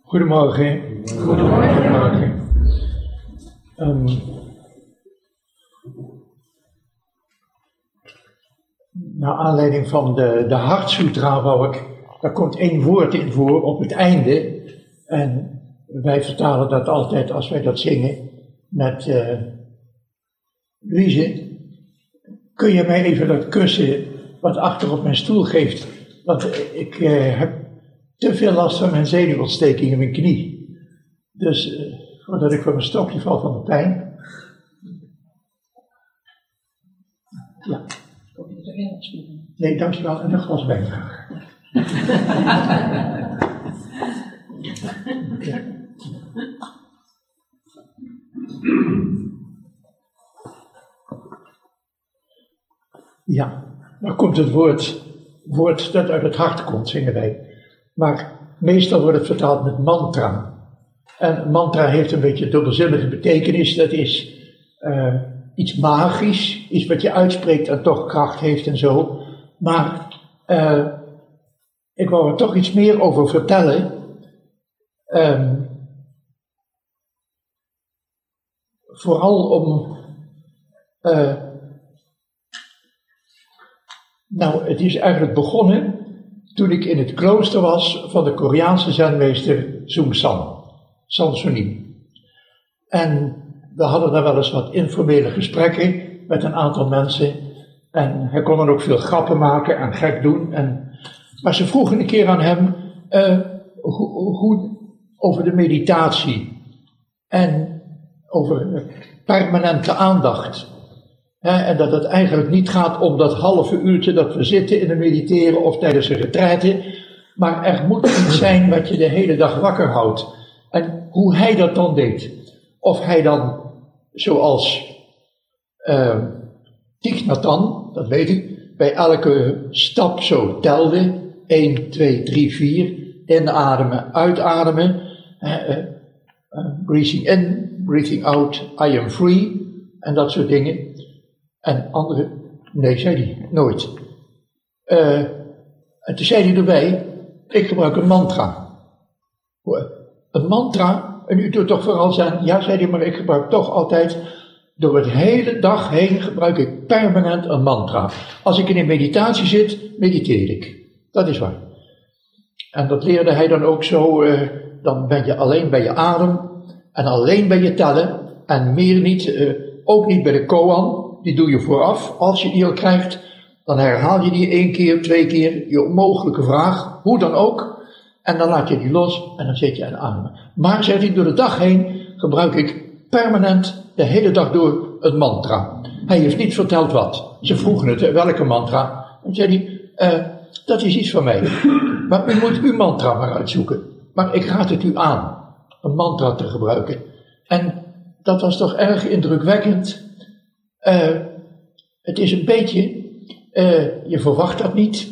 Goedemorgen. Goedemorgen. Naar aanleiding van de Hartsutra daar komt één woord in voor op het einde. En wij vertalen dat altijd als wij dat zingen met Louise, kun je mij even dat kussen wat achter op mijn stoel geeft? Want ik heb te veel last van mijn zenuwontsteking in mijn knie. Dus voordat ik van mijn stokje val van de pijn. Ja. Nee, dankjewel. En een glas wijn graag. Ja, dan komt het woord dat uit het hart komt, zingen wij. Maar meestal wordt het vertaald met mantra. En mantra heeft een beetje dubbelzinnige betekenis. Dat is iets magisch, iets wat je uitspreekt en toch kracht heeft en zo. Maar ik wou er toch iets meer over vertellen. Vooral om... het is eigenlijk begonnen toen ik in het klooster was van de Koreaanse zenmeester Soong-san, Sansonim. En we hadden daar wel eens wat informele gesprekken met een aantal mensen. En hij kon dan ook veel grappen maken en gek doen. Maar ze vroegen een keer aan hem over de meditatie en over permanente aandacht. En dat het eigenlijk niet gaat om dat halve uurtje dat we zitten in het mediteren of tijdens een retraite, maar er moet iets zijn wat je de hele dag wakker houdt. En hoe hij dat dan deed. Of hij dan, zoals Thich Nhat Hanh, dat weet ik, bij elke stap zo telde, 1, 2, 3, 4, inademen, uitademen, breathing in, breathing out, I am free, en dat soort dingen. En andere, nee, zei hij nooit. En toen zei hij erbij, ik gebruik een mantra. Een mantra, en u doet toch vooral zijn, ja, zei hij, maar ik gebruik toch altijd, door het hele dag heen gebruik ik permanent een mantra. Als ik in een meditatie zit, mediteer ik. Dat is waar. En dat leerde hij dan ook zo, dan ben je alleen bij je adem, en alleen bij je tellen, en meer niet, ook niet bij de koan. Die doe je vooraf. Als je die al krijgt, dan herhaal je die 1 keer, 2 keer, je onmogelijke vraag, hoe dan ook. En dan laat je die los en dan zit je aan het ademen. Maar, zegt hij, door de dag heen gebruik ik permanent de hele dag door een mantra. Hij heeft niet verteld wat. Ze vroegen het, welke mantra. En zei hij, dat is iets van mij. Maar u moet uw mantra maar uitzoeken. Maar ik raad het u aan, een mantra te gebruiken. En dat was toch erg indrukwekkend. Het is een beetje, je verwacht dat niet,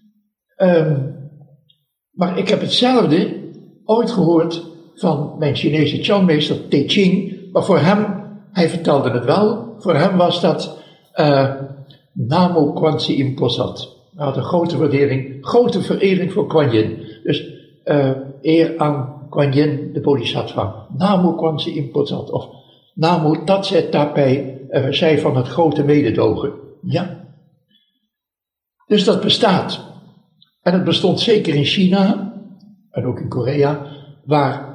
maar ik heb hetzelfde ooit gehoord van mijn Chinese Chan-meester Te Ching, maar voor hem, hij vertelde het wel, voor hem was dat Namo Quan Si Im Posat. Hij had een grote verering voor Kuan Yin. Dus eer aan Kuan Yin, de Bodhisattva. Namo Quan Si Im Posat, of Namo Tatse Tapai, zij van het grote mededogen. Ja. Dus dat bestaat. En het bestond zeker in China, en ook in Korea, waar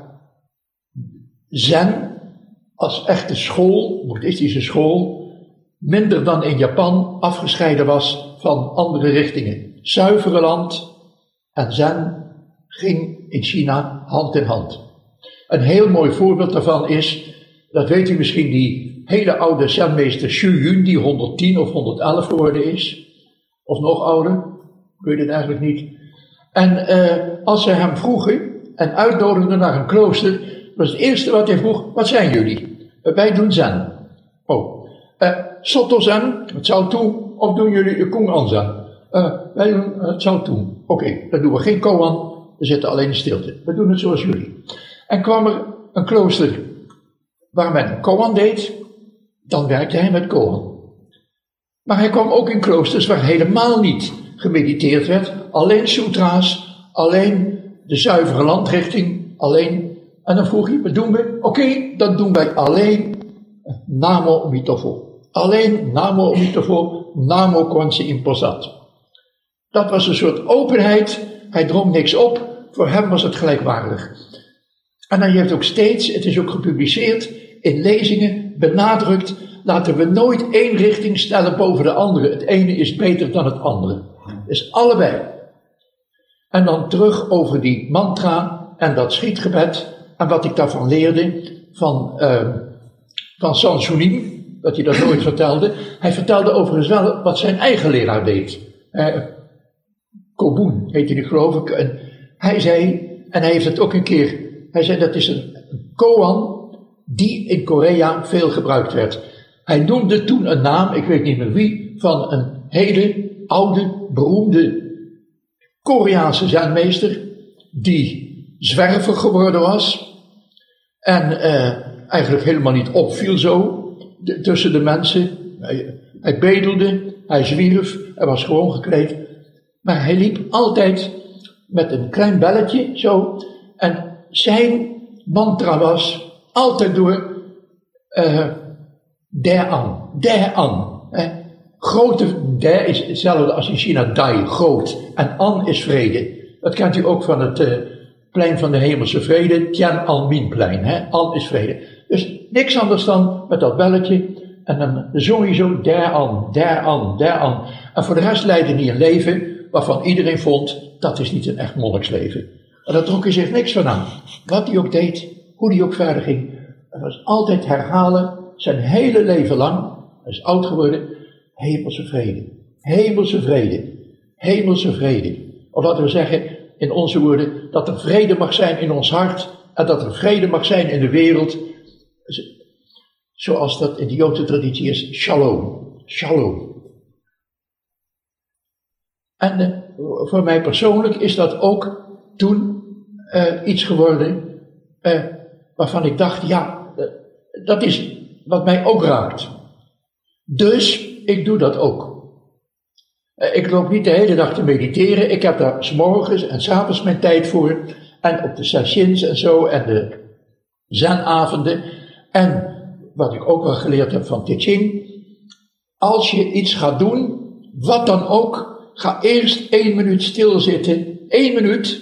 Zen als echte school, boeddhistische school, minder dan in Japan afgescheiden was van andere richtingen. Zuivere land en Zen ging in China hand in hand. Een heel mooi voorbeeld daarvan is, dat weet u misschien, die hele oude zenmeester Xu Yun, die 110 of 111 geworden is, of nog ouder, ik weet het eigenlijk niet. En als ze hem vroegen en uitnodigden naar een klooster, was het eerste wat hij vroeg, wat zijn jullie? Wij doen Zen. Oh, Soto Zen, het zou toe, of doen jullie de Kung-an Zen? Wij doen het zou toe. Oké, dan doen we geen koan, we zitten alleen in stilte. We doen het zoals jullie. En kwam er een klooster waar men koan deed, dan werkte hij met koan. Maar hij kwam ook in kloosters waar helemaal niet gemediteerd werd, alleen sutra's, alleen de zuivere landrichting, alleen. En dan vroeg hij, wat doen we? Oké, dan doen wij alleen Namo Mitofo. Alleen Namo Mitofo, Namo Kwanse Imposat. Dat was een soort openheid. Hij drong niks op. Voor hem was het gelijkwaardig. En hij heeft ook steeds, het is ook gepubliceerd, in lezingen benadrukt, laten we nooit één richting stellen boven de andere. Het ene is beter dan het andere. Dus allebei. En dan terug over die mantra en dat schietgebed. En wat ik daarvan leerde van Sansunim, dat hij dat nooit vertelde. Hij vertelde overigens wel wat zijn eigen leraar deed. Kobun heette die, geloof ik. En hij zei, en hij heeft het ook een keer, hij zei dat is een koan die in Korea veel gebruikt werd. Hij noemde toen een naam, ik weet niet meer wie, van een hele oude, beroemde Koreaanse zenmeester, die zwerver geworden was en eigenlijk helemaal niet opviel zo tussen de mensen. Hij bedelde, hij zwierf, hij was gewoon gekleed, maar hij liep altijd met een klein belletje zo, en zijn mantra was altijd door der-an. Grote der is hetzelfde als in China dai, groot, en an is vrede. Dat kent u ook van het plein van de hemelse vrede, Tiananmenplein, an is vrede. Dus niks anders dan met dat belletje, en dan zong hij zo der-an, der-an, der-an. En voor de rest leidde hij een leven waarvan iedereen vond, dat is niet een echt monniksleven. En daar trok hij zich niks van aan. Wat hij ook deed, hoe hij ook verder ging. Het was altijd herhalen, zijn hele leven lang, hij is oud geworden, hemelse vrede, hemelse vrede, hemelse vrede. Of laten we zeggen, in onze woorden, dat er vrede mag zijn in ons hart, en dat er vrede mag zijn in de wereld, zoals dat in de Joodse traditie is, shalom, shalom. En voor mij persoonlijk is dat ook toen iets geworden waarvan ik dacht, ja, dat is wat mij ook raakt. Dus ik doe dat ook. Ik loop niet de hele dag te mediteren. Ik heb daar 's morgens en 's avonds mijn tijd voor. En op de sessions en zo en de zenavonden. En wat ik ook wel geleerd heb van Te Ching. Als je iets gaat doen, wat dan ook, ga eerst 1 minuut stilzitten. 1 minuut.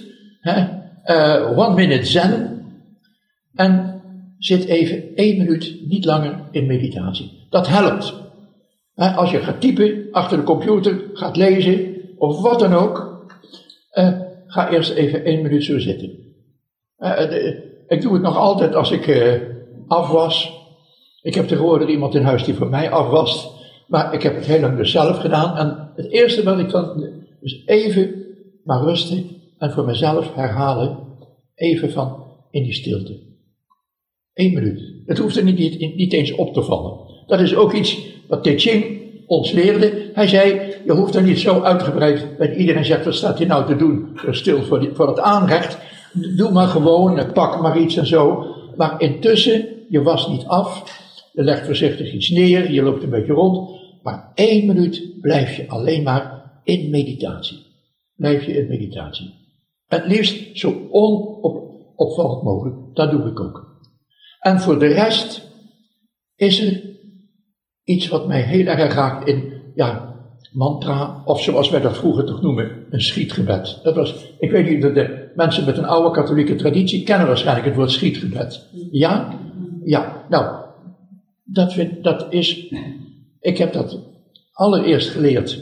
1 minute zen. En zit even 1 minuut, niet langer, in meditatie. Dat helpt. Als je gaat typen, achter de computer, gaat lezen, of wat dan ook, ga eerst even 1 minuut zo zitten. Ik doe het nog altijd als ik afwas. Ik heb tegenwoordig iemand in huis die voor mij afwast, maar ik heb het heel lang dus zelf gedaan. En het eerste wat ik dan doe, is even maar rusten en voor mezelf herhalen, even van in die stilte. 1 minuut. Het hoeft er niet eens op te vallen. Dat is ook iets wat Te Ching ons leerde. Hij zei, je hoeft er niet zo uitgebreid, dat iedereen zegt, wat staat hier nou te doen? Stil voor het aanrecht. Doe maar gewoon, pak maar iets en zo. Maar intussen, je was niet af. Je legt voorzichtig iets neer, je loopt een beetje rond. Maar 1 minuut blijf je alleen maar in meditatie. Blijf je in meditatie. Het liefst zo onopvallend mogelijk. Dat doe ik ook. En voor de rest is er iets wat mij heel erg raakt in, mantra, of zoals wij dat vroeger toch noemen, een schietgebed. Dat was, ik weet niet, de mensen met een oude katholieke traditie kennen waarschijnlijk het woord schietgebed. Ja? Ja, nou, dat is, ik heb dat allereerst geleerd,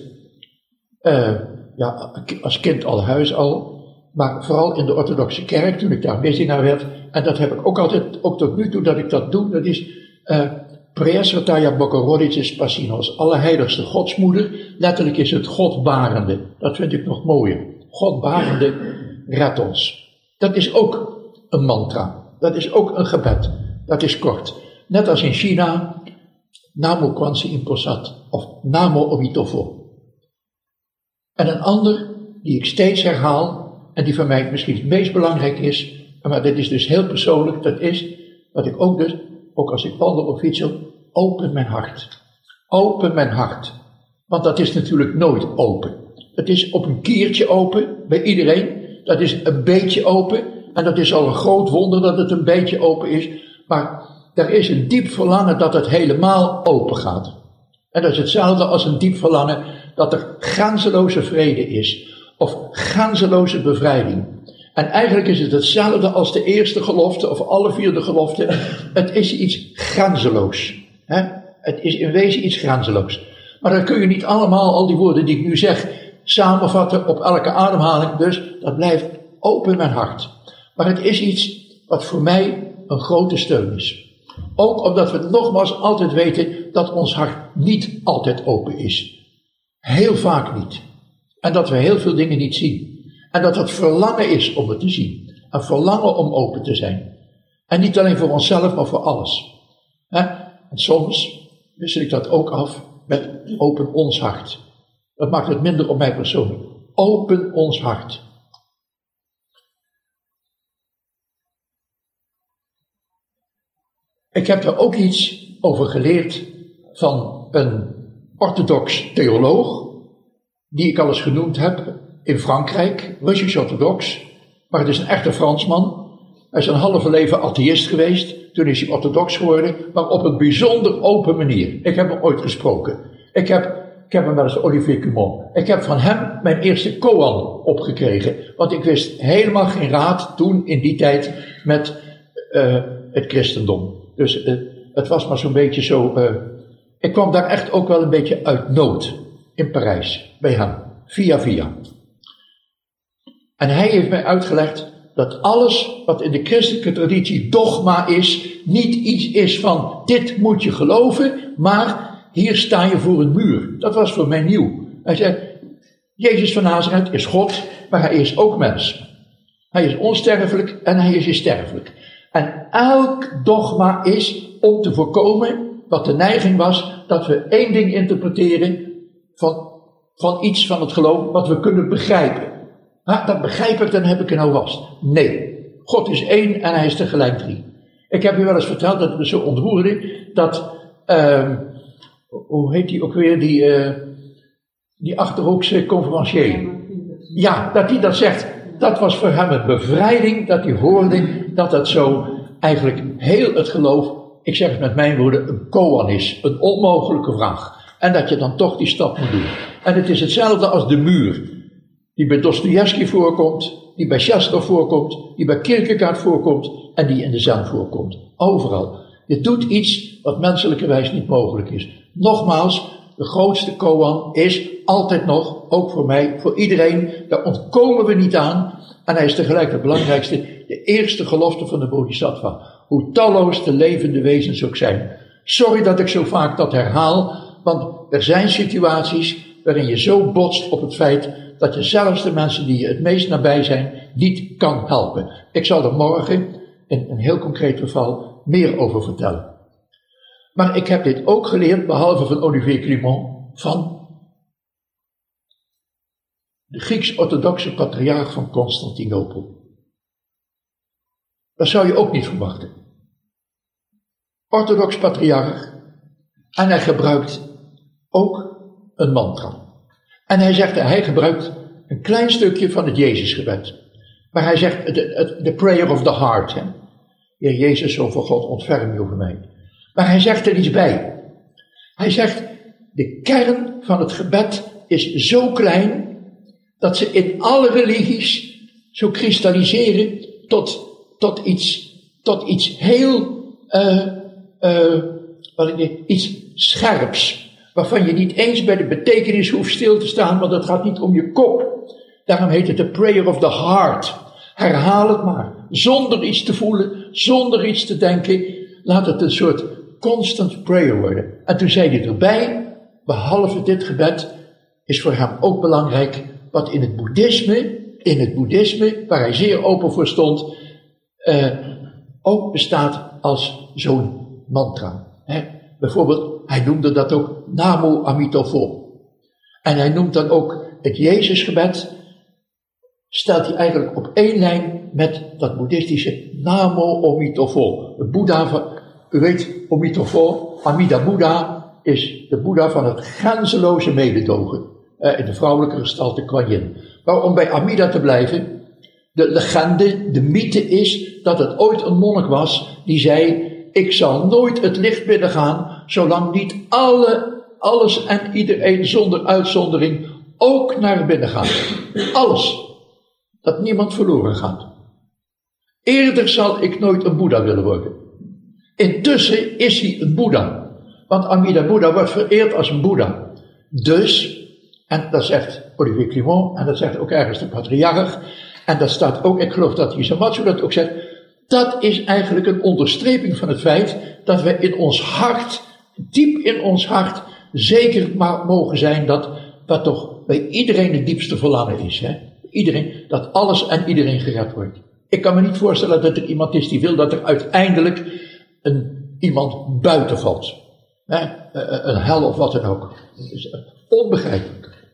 als kind al huis al, maar vooral in de orthodoxe kerk, toen ik daar misdienaar werd, en dat heb ik ook altijd, ook tot nu toe dat ik dat doe, dat is Preasvataya Bogorodice Spasinos, Allerheiligste Godsmoeder, letterlijk is het Godbarende, dat vind ik nog mooier, Godbarende, red ons. Dat is ook een mantra, dat is ook een gebed, dat is kort. Net als in China, Namo Kwanse Imposat, of Namo Omitofo. En een ander, die ik steeds herhaal, en die voor mij misschien het meest belangrijk is, maar dat is dus heel persoonlijk, dat is wat ik ook dus, ook als ik wandel of fietsel, open mijn hart. Open mijn hart. Want dat is natuurlijk nooit open. Het is op een kiertje open, bij iedereen. Dat is een beetje open. En dat is al een groot wonder dat het een beetje open is. Maar er is een diep verlangen dat het helemaal open gaat. En dat is hetzelfde als een diep verlangen dat er grenzeloze vrede is. Of grenzeloze bevrijding. En eigenlijk is het hetzelfde als de eerste gelofte of alle 4 de geloften. Het is iets grenzeloos. Het is in wezen iets grenzeloos. Maar dan kun je niet allemaal al die woorden die ik nu zeg samenvatten op elke ademhaling. Dus dat blijft open mijn hart. Maar het is iets wat voor mij een grote steun is. Ook omdat we nogmaals altijd weten dat ons hart niet altijd open is. Heel vaak niet. En dat we heel veel dingen niet zien. En dat het verlangen is om het te zien. Een verlangen om open te zijn. En niet alleen voor onszelf, maar voor alles. En soms wissel ik dat ook af met open ons hart. Dat maakt het minder op mij persoonlijk. Open ons hart. Ik heb er ook iets over geleerd van een orthodox theoloog, die ik al eens genoemd heb in Frankrijk, Russisch-orthodox, maar het is een echte Fransman. Hij is een halve leven atheïst geweest, toen is hij orthodox geworden, maar op een bijzonder open manier. Ik heb hem ooit gesproken. Ik heb hem wel eens Olivier Cumont. Ik heb van hem mijn eerste koan opgekregen, want ik wist helemaal geen raad toen in die tijd met het christendom. Dus het was maar zo'n beetje zo. Ik kwam daar echt ook wel een beetje uit nood in Parijs bij hem, via. En hij heeft mij uitgelegd dat alles wat in de christelijke traditie dogma is, niet iets is van dit moet je geloven, maar hier sta je voor een muur. Dat was voor mij nieuw. Hij zei, Jezus van Nazareth is God, maar hij is ook mens. Hij is onsterfelijk en hij is sterfelijk. En elk dogma is om te voorkomen wat de neiging was, dat we één ding interpreteren van iets van het geloof wat we kunnen begrijpen. Dat begrijp ik, dan heb ik er nou vast. Nee, God is één en hij is tegelijk 3. Ik heb u wel eens verteld dat het me zo ontroerde, dat, hoe heet die ook weer, die Achterhoekse conferencier. Ja, dat hij dat zegt. Dat was voor hem een bevrijding, dat hij hoorde dat dat zo eigenlijk heel het geloof, ik zeg het met mijn woorden, een koan is. Een onmogelijke vraag. En dat je dan toch die stap moet doen. En het is hetzelfde als de muur. Die bij Dostojevski voorkomt, die bij Chestov voorkomt, die bij Kierkegaard voorkomt en die in de Zen voorkomt. Overal. Je doet iets wat menselijkerwijs niet mogelijk is. Nogmaals, de grootste koan is altijd nog, ook voor mij, voor iedereen, daar ontkomen we niet aan. En hij is tegelijk de belangrijkste, de eerste gelofte van de Bodhisattva. Hoe talloos de levende wezens ook zijn. Sorry dat ik zo vaak dat herhaal, want er zijn situaties waarin je zo botst op het feit dat je zelfs de mensen die je het meest nabij zijn, niet kan helpen. Ik zal er morgen, in een heel concreet geval, meer over vertellen. Maar ik heb dit ook geleerd, behalve van Olivier Cumont, van de Grieks-orthodoxe patriarch van Constantinopel. Dat zou je ook niet verwachten. Orthodox patriarch. En hij gebruikt ook een mantra. En hij gebruikt een klein stukje van het Jezusgebed. Maar hij zegt, the prayer of the heart. Hè? Heer Jezus, zo voor God, ontferm je over mij. Maar hij zegt er iets bij. Hij zegt, de kern van het gebed is zo klein, dat ze in alle religies zo kristalliseren tot iets heel, iets scherps. Waarvan je niet eens bij de betekenis hoeft stil te staan, want het gaat niet om je kop. Daarom heet het de prayer of the heart. Herhaal het maar, zonder iets te voelen, zonder iets te denken. Laat het een soort constant prayer worden. En toen zei hij erbij, behalve dit gebed, is voor hem ook belangrijk wat in het boeddhisme, waar hij zeer open voor stond, ook bestaat als zo'n mantra. Bijvoorbeeld, hij noemde dat ook Namo Amitofo. En hij noemt dan ook het Jezusgebed, stelt hij eigenlijk op één lijn met dat boeddhistische Namo Amitofo. De Boeddha van, u weet, Amitofo, Amida Boeddha is de Boeddha van het grenzeloze mededogen. In de vrouwelijke gestalte Kuan Yin. Maar om bij Amida te blijven, De legende, de mythe is dat het ooit een monnik was die zei, ik zal nooit het licht binnengaan, zolang niet alles en iedereen zonder uitzondering ook naar binnen gaat. Alles. Dat niemand verloren gaat. Eerder zal ik nooit een Boeddha willen worden. Intussen is hij een Boeddha. Want Amida Buddha wordt vereerd als een Boeddha. Dus, en dat zegt Olivier Clément, en dat zegt ook ergens de patriarch, en dat staat ook, ik geloof dat Hisamatsu dat ook zegt, dat is eigenlijk een onderstreping van het feit dat we in ons hart, diep in ons hart, zeker mogen zijn dat wat toch bij iedereen het diepste verlangen is. Hè? Iedereen, dat alles en iedereen gered wordt. Ik kan me niet voorstellen dat er iemand is die wil dat er uiteindelijk iemand buiten valt. Hè? Een hel of wat dan ook. Dat is onbegrijpelijk.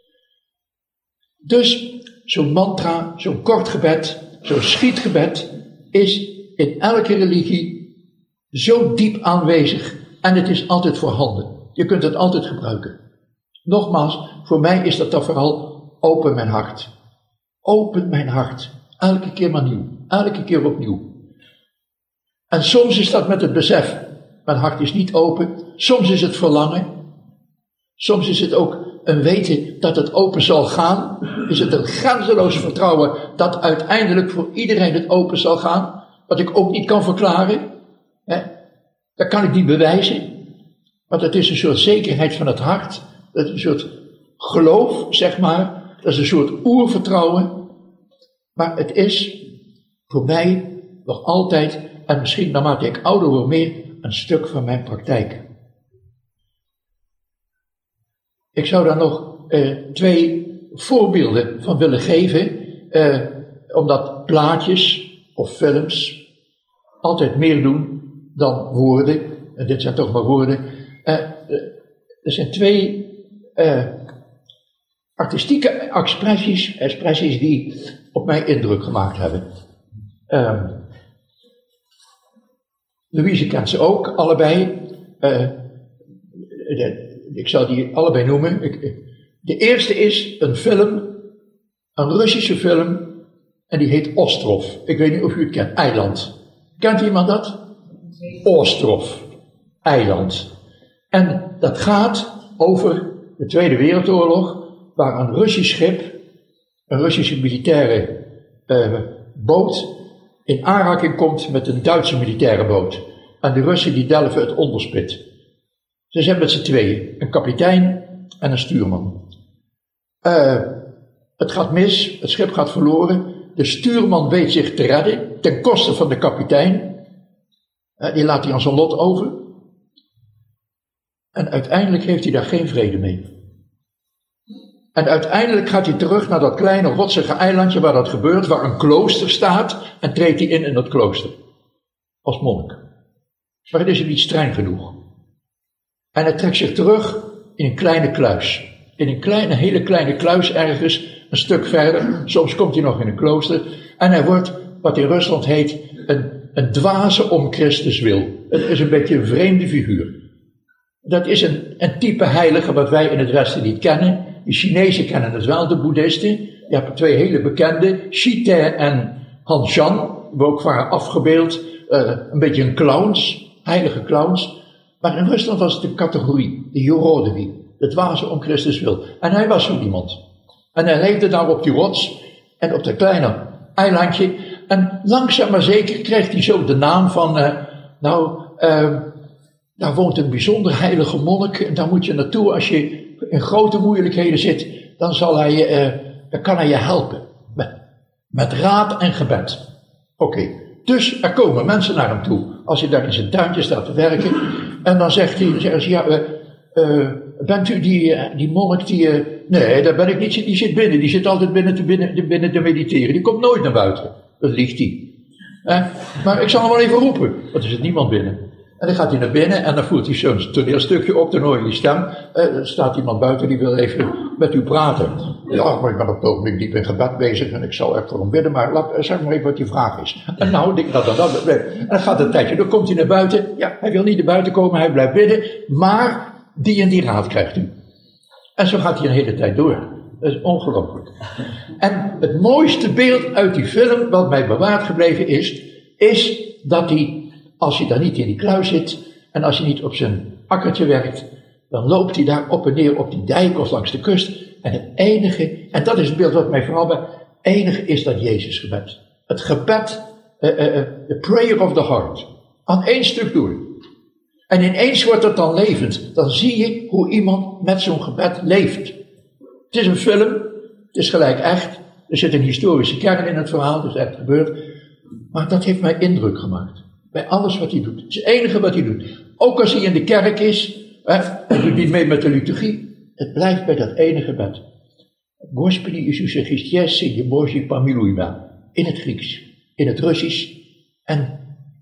Dus zo'n mantra, zo'n kort gebed, zo'n schietgebed is in elke religie zo diep aanwezig en het is altijd voorhanden. Je kunt het altijd gebruiken. Nogmaals, voor mij is dat dan vooral open mijn hart. Open mijn hart. Elke keer maar nieuw. Elke keer opnieuw. En soms is dat met het besef, mijn hart is niet open. Soms is het verlangen. Soms is het ook een weten dat het open zal gaan. Is het een grenzeloos vertrouwen dat uiteindelijk voor iedereen het open zal gaan. Wat ik ook niet kan verklaren. Hè? Dat kan ik niet bewijzen. Want het is een soort zekerheid van het hart. Dat is een soort geloof, zeg maar. Dat is een soort oervertrouwen. Maar het is voor mij nog altijd, en misschien naarmate ik ouder word meer, een stuk van mijn praktijk. Ik zou daar nog 2 voorbeelden van willen geven. Omdat plaatjes of films altijd meer doen dan woorden. En dit zijn toch maar woorden. Er zijn 2 artistieke expressies die op mij indruk gemaakt hebben. Louise kent ze ook, allebei. Ik zal die allebei noemen. De eerste is een film, een Russische film, en die heet Ostrov. Ik weet niet of u het kent, eiland. Kent iemand dat? Ostrov, eiland. En dat gaat over de Tweede Wereldoorlog, waar een Russisch schip, een Russische militaire boot, in aanraking komt met een Duitse militaire boot. En de Russen die delven het onderspit. Ze zijn met z'n tweeën, een kapitein en een stuurman. Het gaat mis, het schip gaat verloren. De stuurman weet zich te redden, ten koste van de kapitein. Die laat hij aan zijn lot over. En uiteindelijk heeft hij daar geen vrede mee. En uiteindelijk gaat hij terug naar dat kleine rotsige eilandje waar dat gebeurt, waar een klooster staat, en treedt hij in dat klooster. Als monnik. Maar het is hem niet streng genoeg. En hij trekt zich terug in een kleine kluis. In een hele kleine kluis ergens, een stuk verder. Soms komt hij nog in een klooster. En hij wordt, wat in Rusland heet, een dwaze om Christus wil. Het is een beetje een vreemde figuur. Dat is een type heilige wat wij in het Westen niet kennen. De Chinezen kennen het wel, de boeddhisten. Je hebt er 2 hele bekende, Shite en Han Shan, die ook waren afgebeeld. Een beetje een clowns, heilige clowns. Maar in Rusland was het de categorie, de Jorodewi, de dwaze om Christus wil. En hij was zo iemand. En hij leefde daar op die rots en op dat kleine eilandje. En langzaam maar zeker krijgt hij zo de naam van, daar woont een bijzonder heilige monnik. En daar moet je naartoe als je in grote moeilijkheden zit. Dan kan hij je helpen. Met raad en gebed. Oké. Dus er komen mensen naar hem toe. Als hij daar in zijn tuintje staat te werken. En dan zeggen ze, bent u die monnik die... nee, dat ben ik niet. Die zit binnen. Die zit altijd binnen te mediteren. Die komt nooit naar buiten. Dat liegt hij. Maar ik zal hem wel even roepen. Want er zit niemand binnen. En dan gaat hij naar binnen en dan voert hij zo'n toneelstukje op. Dan hoor je die stem. Er staat iemand buiten die wil even met u praten. Ja, maar ik ben op het ogenblik diep in gebed bezig en ik zal echt voor hem bidden. Maar zeg maar even wat die vraag is. En nou, en dan gaat het een tijdje. Dan komt hij naar buiten. Ja, hij wil niet naar buiten komen, hij blijft bidden. Maar die en die raad krijgt u. En zo gaat hij een hele tijd door. Dat is ongelooflijk. En het mooiste beeld uit die film, wat mij bewaard gebleven is dat hij, als je daar niet in die kluis zit, en als je niet op zijn akkertje werkt, dan loopt hij daar op en neer op die dijk of langs de kust. En het enige, en dat is het beeld wat mij vooral bij, enige is dat Jezus gebed. Het gebed, the prayer of the heart. Aan één stuk door. En ineens wordt het dan levend. Dan zie je hoe iemand met zo'n gebed leeft. Het is een film, het is gelijk echt. Er zit een historische kern in het verhaal, dus echt gebeurd. Maar dat heeft mij indruk gemaakt. Bij alles wat hij doet. Het is het enige wat hij doet. Ook als hij in de kerk is, hij doet niet mee met de liturgie. Het blijft bij dat ene gebed. Господи Иисусе Христе, Сыне Божий, помилуй меня. In het Grieks, in het Russisch en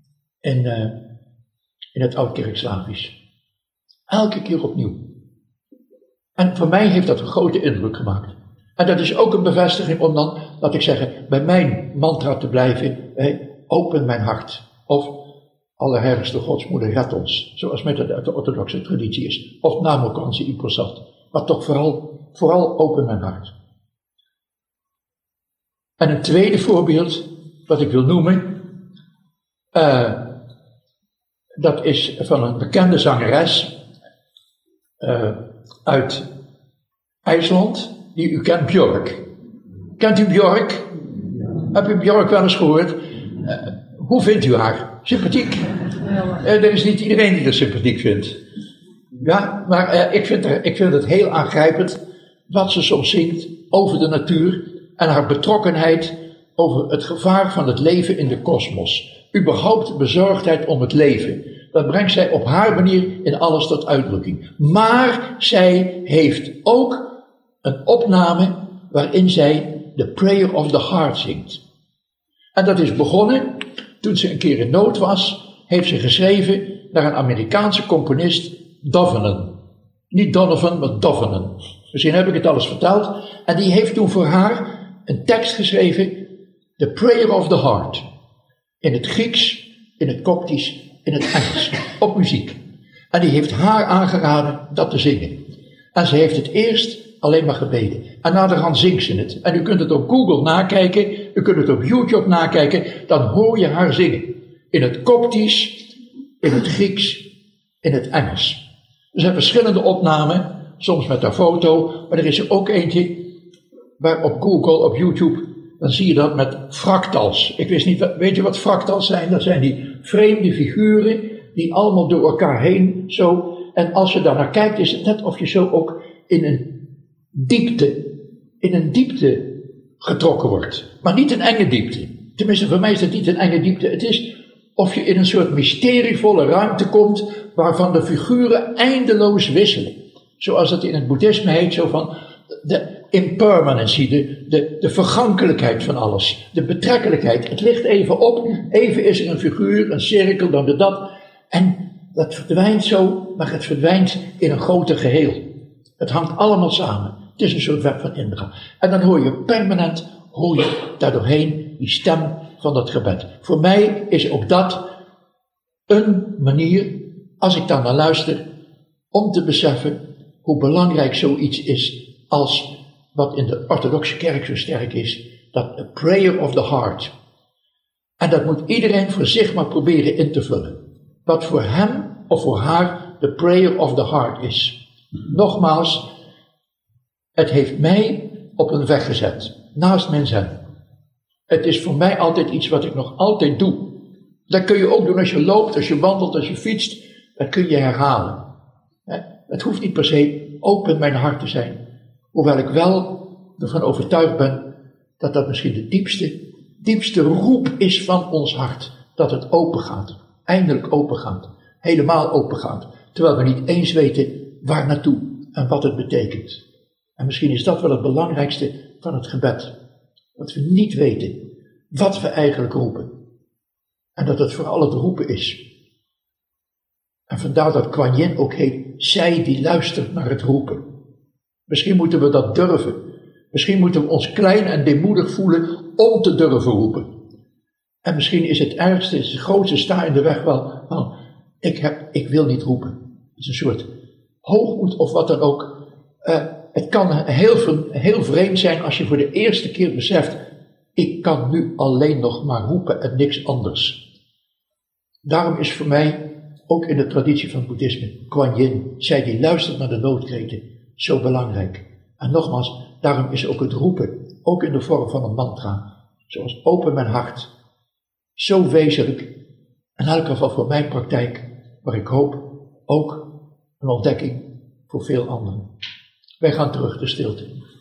in het Oud-Kerkslavisch. Elke keer opnieuw. En voor mij heeft dat een grote indruk gemaakt. En dat is ook een bevestiging om dan, laat ik zeggen, bij mijn mantra te blijven. Open mijn hart. Of Allerheiligste Godsmoeder, red ons. Zoals met de orthodoxe traditie is. Of Namokanse Iposat. Maar toch vooral open mijn hart. En een tweede voorbeeld, wat ik wil noemen, dat is van een bekende zangeres uit IJsland, die u kent, Björk. Kent u Björk? Heb u Björk wel eens gehoord? Hoe vindt u haar? Sympathiek? Er is niet iedereen die haar sympathiek vindt. Ja, maar ik vind het heel aangrijpend wat ze soms zingt over de natuur en haar betrokkenheid over het gevaar van het leven in de kosmos. Überhaupt bezorgdheid om het leven. Dat brengt zij op haar manier in alles tot uitdrukking. Maar zij heeft ook een opname waarin zij The Prayer of the Heart zingt. En dat is begonnen toen ze een keer in nood was, heeft ze geschreven naar een Amerikaanse componist, Dovenen. Niet Donovan, maar Dovenen. Misschien heb ik het alles verteld. En die heeft toen voor haar een tekst geschreven, The Prayer of the Heart. In het Grieks, in het Koptisch, in het Engels. Op muziek. En die heeft haar aangeraden dat te zingen. En ze heeft het eerst alleen maar gebeden. En naderhand zingt ze het. En u kunt het op Google nakijken. U kunt het op YouTube nakijken. Dan hoor je haar zingen. In het Koptisch, in het Grieks, in het Engels. Er zijn verschillende opnamen. Soms met haar foto. Maar er is er ook eentje waar op Google, op YouTube, dan zie je dat met fractals. Ik wist niet, weet je wat fractals zijn? Dat zijn die vreemde figuren die allemaal door elkaar heen zo. En als je daar naar kijkt, is het net of je zo ook in een diepte getrokken wordt. Maar niet een enge diepte. Tenminste, voor mij is het niet een enge diepte. Het is of je in een soort mysterievolle ruimte komt waarvan de figuren eindeloos wisselen. Zoals het in het boeddhisme heet, zo van de impermanency, de vergankelijkheid van alles, de betrekkelijkheid. Het ligt even op, even is er een figuur, een cirkel, dan de dat. En dat verdwijnt zo, maar het verdwijnt in een groter geheel. Het hangt allemaal samen. Het is een soort web van Indra. En dan hoor je permanent, daardoorheen die stem van dat gebed. Voor mij is ook dat een manier, als ik daar naar luister, om te beseffen hoe belangrijk zoiets is als wat in de orthodoxe kerk zo sterk is, dat a prayer of the heart. En dat moet iedereen voor zich maar proberen in te vullen. Wat voor hem of voor haar de prayer of the heart is. Nogmaals, het heeft mij op een weg gezet, naast mijn zen. Het is voor mij altijd iets wat ik nog altijd doe. Dat kun je ook doen als je loopt, als je wandelt, als je fietst. Dat kun je herhalen. Het hoeft niet per se open mijn hart te zijn. Hoewel ik wel ervan overtuigd ben dat dat misschien de diepste roep is van ons hart. Dat het open gaat. Eindelijk open gaat. Helemaal open gaat. Terwijl we niet eens weten waar naartoe en wat het betekent. En misschien is dat wel het belangrijkste van het gebed. Dat we niet weten wat we eigenlijk roepen. En dat het vooral het roepen is. En vandaar dat Kuan Yin ook heet, zij die luistert naar het roepen. Misschien moeten we dat durven. Misschien moeten we ons klein en deemoedig voelen om te durven roepen. En misschien is het ergste, is de grootste sta in de weg wel, ik wil niet roepen. Het is een soort hoogmoed of wat dan ook. Het kan heel vreemd zijn als je voor de eerste keer beseft, ik kan nu alleen nog maar roepen en niks anders. Daarom is voor mij, ook in de traditie van het boeddhisme, Kuan Yin, zij die luistert naar de noodkreten, zo belangrijk. En nogmaals, daarom is ook het roepen, ook in de vorm van een mantra, zoals open mijn hart, zo wezenlijk, in elk geval voor mijn praktijk, maar ik hoop ook een ontdekking voor veel anderen. Wij gaan terug de stilte.